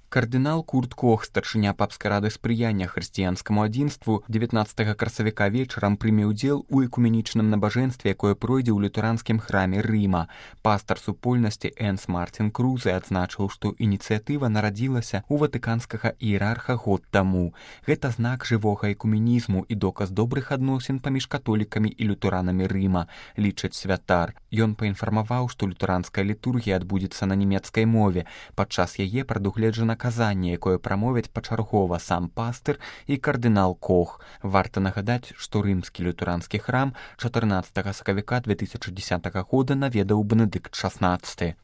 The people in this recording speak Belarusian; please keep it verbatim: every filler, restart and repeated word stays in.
Кардынал Курт Кох, старшыня папскай рады спрыяння хрысціянскаму адзінству, дзевятнаццатага красавіка вечарам прыме ўдзел у экуменічным набажэнстве, якое пройдзе ў лютэранскім храме Рыма. Пастар супольнасці Энс Мартин Крузе адзначыў, што ініцыятыва нарадзілася ў ватыканскага іерарха год таму. Гэта знак жывога экуменізму і доказ добрых адносін паміж католікамі і лютэранамі Рыма, лічыць святар. Ён паінфармаваў, што лютэранская літургія адбудзецца на нямецкай мове. Падчас яе прадугледжана казанне, якое прамовяць пачаргова сам пастыр і кардынал Кох. Варта нагадаць, што рымскі лютеранскі храм чатырнаццатага сакавіка две тысячы дзесятага года наведаў Бенедыкт шаснаццаты.